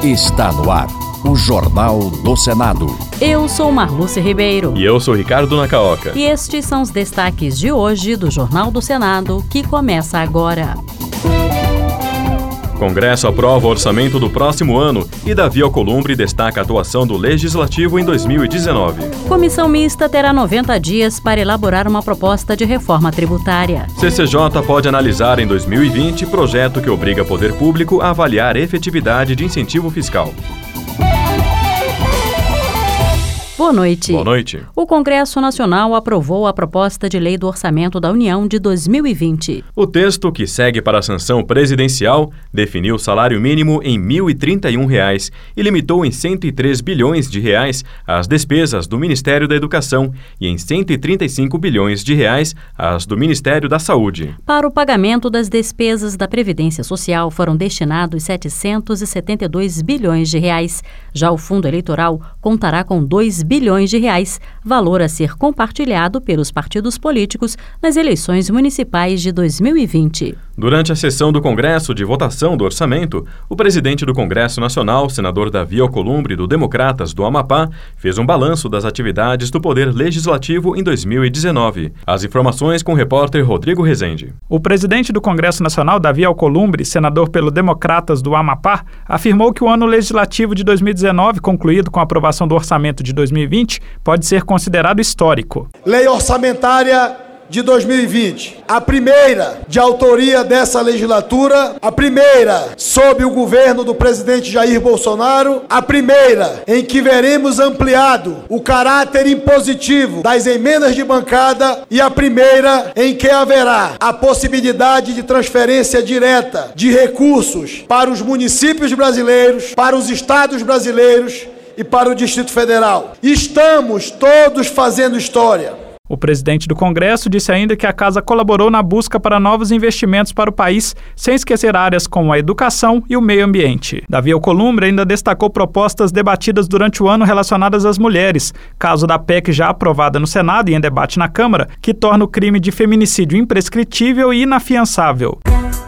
Está no ar o Jornal do Senado. Eu sou Marluce Ribeiro. E eu sou Ricardo Nacaoca. E estes são os destaques de hoje do Jornal do Senado, que começa agora. Congresso aprova o orçamento do próximo ano e Davi Alcolumbre destaca a atuação do Legislativo em 2019. Comissão mista terá 90 dias para elaborar uma proposta de reforma tributária. CCJ pode analisar em 2020 projeto que obriga poder público a avaliar a efetividade de incentivo fiscal. Boa noite. Boa noite. O Congresso Nacional aprovou a proposta de lei do Orçamento da União de 2020. O texto, que segue para a sanção presidencial, definiu o salário mínimo em R$ 1.031 e limitou em R$ 103 bilhões as despesas do Ministério da Educação e em R$ 135 bilhões as do Ministério da Saúde. Para o pagamento das despesas da Previdência Social foram destinados R$ 772 bilhões. Já o fundo eleitoral contará com R$ 2 bilhões, valor a ser compartilhado pelos partidos políticos nas eleições municipais de 2020. Durante a sessão do Congresso de votação do orçamento, o presidente do Congresso Nacional, senador Davi Alcolumbre, do Democratas do Amapá, fez um balanço das atividades do Poder Legislativo em 2019. As informações com o repórter Rodrigo Rezende. O presidente do Congresso Nacional, Davi Alcolumbre, senador pelo Democratas do Amapá, afirmou que o ano legislativo de 2019, concluído com a aprovação do orçamento de 2020, pode ser considerado histórico. Lei orçamentária de 2020, a primeira de autoria dessa legislatura, a primeira sob o governo do presidente Jair Bolsonaro, a primeira em que veremos ampliado o caráter impositivo das emendas de bancada e a primeira em que haverá a possibilidade de transferência direta de recursos para os municípios brasileiros, para os estados brasileiros e para o Distrito Federal. Estamos todos fazendo história. O presidente do Congresso disse ainda que a Casa colaborou na busca para novos investimentos para o país, sem esquecer áreas como a educação e o meio ambiente. Davi Alcolumbre ainda destacou propostas debatidas durante o ano relacionadas às mulheres, caso da PEC já aprovada no Senado e em debate na Câmara, que torna o crime de feminicídio imprescritível e inafiançável.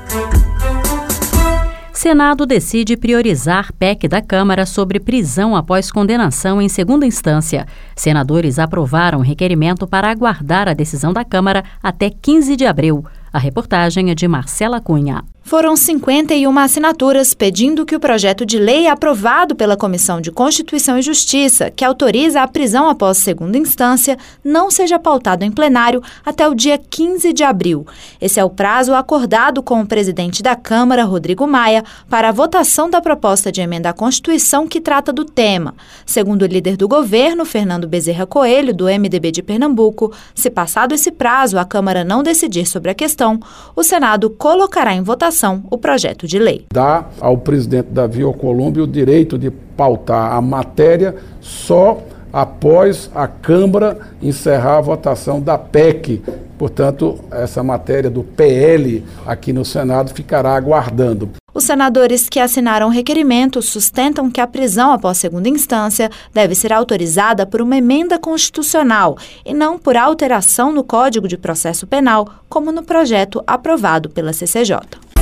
Senado decide priorizar PEC da Câmara sobre prisão após condenação em segunda instância. Senadores aprovaram requerimento para aguardar a decisão da Câmara até 15 de abril. A reportagem é de Marcela Cunha. Foram 51 assinaturas pedindo que o projeto de lei aprovado pela Comissão de Constituição e Justiça, que autoriza a prisão após segunda instância, não seja pautado em plenário até o dia 15 de abril. Esse é o prazo acordado com o presidente da Câmara, Rodrigo Maia, para a votação da proposta de emenda à Constituição que trata do tema. Segundo o líder do governo, Fernando Bezerra Coelho, do MDB de Pernambuco, se passado esse prazo a Câmara não decidir sobre a questão, o Senado colocará em votação o projeto de lei. Dá ao presidente Davi Alcolumbre o direito de pautar a matéria só após a Câmara encerrar a votação da PEC. Portanto, essa matéria do PL aqui no Senado ficará aguardando. Os senadores que assinaram o requerimento sustentam que a prisão após segunda instância deve ser autorizada por uma emenda constitucional e não por alteração no Código de Processo Penal, como no projeto aprovado pela CCJ.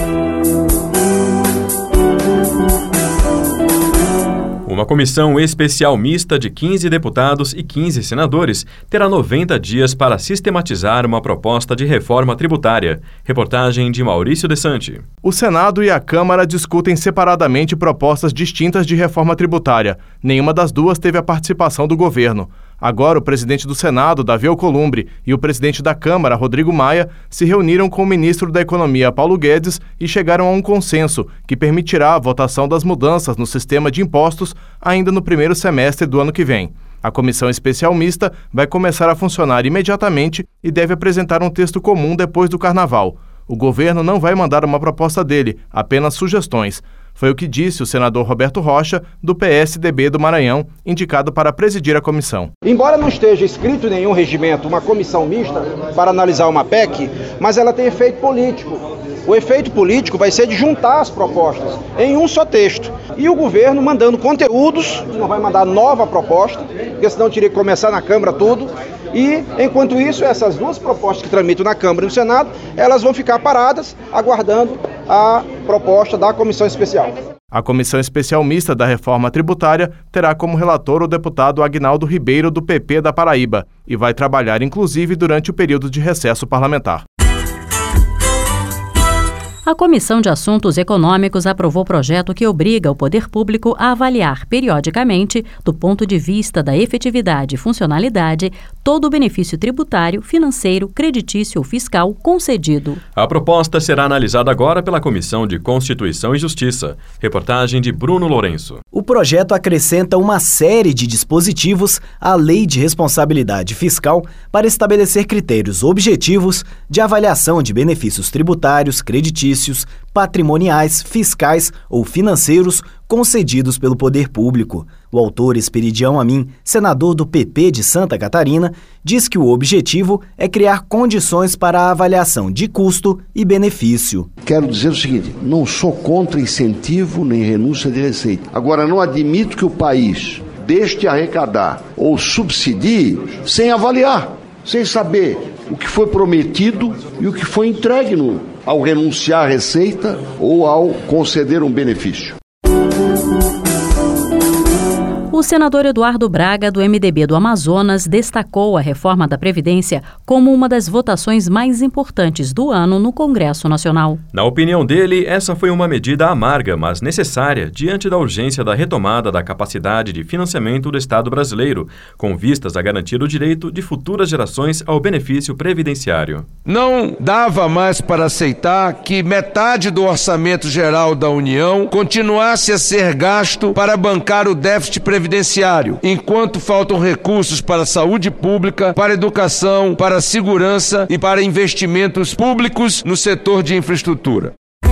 Uma comissão especial mista de 15 deputados e 15 senadores terá 90 dias para sistematizar uma proposta de reforma tributária. Reportagem de Maurício Desante. O Senado e a Câmara discutem separadamente propostas distintas de reforma tributária. Nenhuma das duas teve a participação do governo. Agora, o presidente do Senado, Davi Alcolumbre, e o presidente da Câmara, Rodrigo Maia, se reuniram com o ministro da Economia, Paulo Guedes, e chegaram a um consenso que permitirá a votação das mudanças no sistema de impostos ainda no primeiro semestre do ano que vem. A comissão especial mista vai começar a funcionar imediatamente e deve apresentar um texto comum depois do Carnaval. O governo não vai mandar uma proposta dele, apenas sugestões. Foi o que disse o senador Roberto Rocha, do PSDB do Maranhão, indicado para presidir a comissão. Embora não esteja escrito em nenhum regimento uma comissão mista para analisar uma PEC, mas ela tem efeito político. O efeito político vai ser de juntar as propostas em um só texto. E o governo mandando conteúdos, não vai mandar nova proposta, porque senão teria que começar na Câmara tudo. E, enquanto isso, essas duas propostas que tramitam na Câmara e no Senado, elas vão ficar paradas, aguardando a proposta da comissão especial. A Comissão Especial Mista da Reforma Tributária terá como relator o deputado Aguinaldo Ribeiro, do PP da Paraíba, e vai trabalhar inclusive durante o período de recesso parlamentar. A Comissão de Assuntos Econômicos aprovou o projeto que obriga o poder público a avaliar periodicamente, do ponto de vista da efetividade e funcionalidade, todo o benefício tributário, financeiro, creditício ou fiscal concedido. A proposta será analisada agora pela Comissão de Constituição e Justiça. Reportagem de Bruno Lourenço. O projeto acrescenta uma série de dispositivos à Lei de Responsabilidade Fiscal para estabelecer critérios objetivos de avaliação de benefícios tributários, creditícios, patrimoniais, fiscais ou financeiros concedidos pelo poder público. O autor Esperidião Amin, senador do PP de Santa Catarina, diz que o objetivo é criar condições para a avaliação de custo e benefício. Quero dizer o seguinte, não sou contra incentivo nem renúncia de receita. Agora, não admito que o país deixe de arrecadar ou subsidie sem avaliar, sem saber o que foi prometido e o que foi entregue ao renunciar à receita ou ao conceder um benefício. O senador Eduardo Braga, do MDB do Amazonas, destacou a reforma da Previdência como uma das votações mais importantes do ano no Congresso Nacional. Na opinião dele, essa foi uma medida amarga, mas necessária, diante da urgência da retomada da capacidade de financiamento do Estado brasileiro, com vistas a garantir o direito de futuras gerações ao benefício previdenciário. Não dava mais para aceitar que metade do orçamento geral da União continuasse a ser gasto para bancar o déficit previdenciário, enquanto faltam recursos para a saúde pública, para a educação, para a segurança e para investimentos públicos no setor de infraestrutura.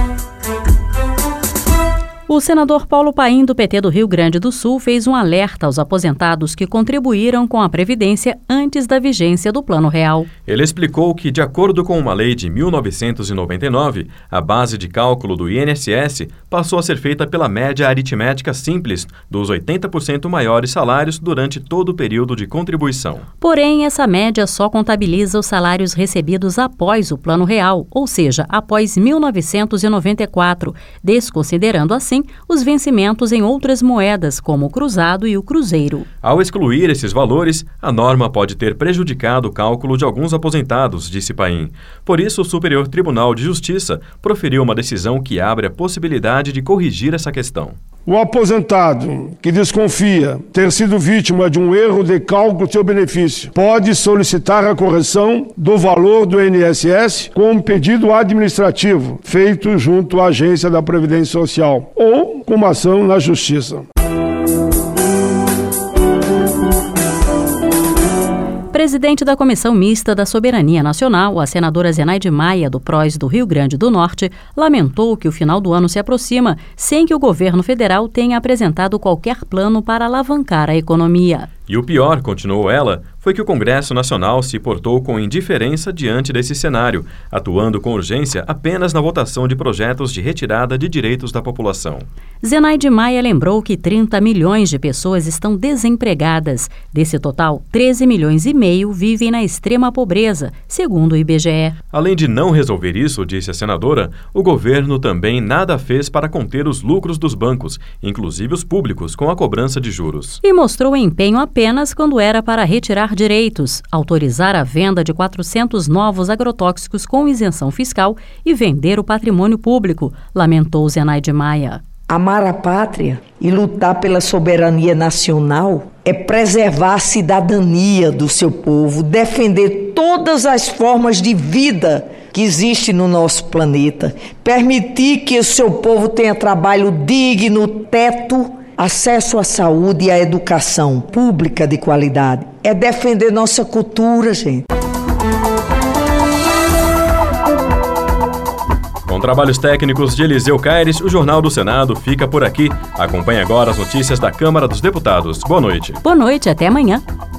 O senador Paulo Paim, do PT do Rio Grande do Sul, fez um alerta aos aposentados que contribuíram com a Previdência antes da vigência do Plano Real. Ele explicou que, de acordo com uma lei de 1999, a base de cálculo do INSS passou a ser feita pela média aritmética simples dos 80% maiores salários durante todo o período de contribuição. Porém, essa média só contabiliza os salários recebidos após o Plano Real, ou seja, após 1994, desconsiderando assim os vencimentos em outras moedas, como o cruzado e o cruzeiro. Ao excluir esses valores, a norma pode ter prejudicado o cálculo de alguns aposentados, disse Paim. Por isso, o Superior Tribunal de Justiça proferiu uma decisão que abre a possibilidade de corrigir essa questão. O aposentado que desconfia ter sido vítima de um erro de cálculo do seu benefício pode solicitar a correção do valor do INSS com um pedido administrativo feito junto à Agência da Previdência Social ou com uma ação na Justiça. Presidente da Comissão Mista da Soberania Nacional, a senadora Zenaide Maia, do PROS do Rio Grande do Norte, lamentou que o final do ano se aproxima sem que o governo federal tenha apresentado qualquer plano para alavancar a economia. E o pior, continuou ela, foi que o Congresso Nacional se portou com indiferença diante desse cenário, atuando com urgência apenas na votação de projetos de retirada de direitos da população. Zenaide Maia lembrou que 30 milhões de pessoas estão desempregadas. Desse total, 13 milhões e meio vivem na extrema pobreza, segundo o IBGE. Além de não resolver isso, disse a senadora, o governo também nada fez para conter os lucros dos bancos, inclusive os públicos, com a cobrança de juros. E mostrou empenho apenas quando era para retirar direitos, autorizar a venda de 400 novos agrotóxicos com isenção fiscal e vender o patrimônio público, lamentou Zenaide Maia. Amar a pátria e lutar pela soberania nacional é preservar a cidadania do seu povo, defender todas as formas de vida que existem no nosso planeta, permitir que o seu povo tenha trabalho digno, teto, acesso à saúde e à educação pública de qualidade. É defender nossa cultura, gente. Com trabalhos técnicos de Eliseu Caires, o Jornal do Senado fica por aqui. Acompanhe agora as notícias da Câmara dos Deputados. Boa noite. Boa noite, até amanhã.